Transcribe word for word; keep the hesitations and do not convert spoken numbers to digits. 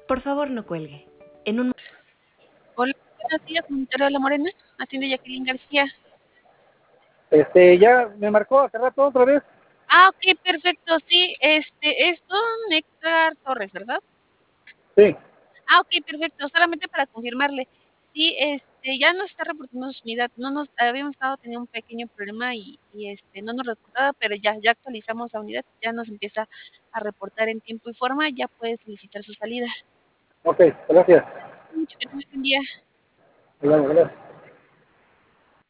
Por favor, no cuelgue. En un... Hola, buenos días, Monterrey La Morena. Atiende Jacqueline García. Este, ya me marcó hace rato otra vez. Ah, ok, perfecto. Sí, este, es don Néctar Torres, ¿verdad? Sí. Ah, ok, perfecto. Solamente para confirmarle. Sí, este, ya nos está reportando su unidad. No nos habíamos estado teniendo un pequeño problema y, y este, no nos reportaba, pero ya, ya actualizamos la unidad. Ya nos empieza a reportar en tiempo y forma. Ya puede solicitar su salida. Ok, gracias. Mucho que tenga un día. Gracias.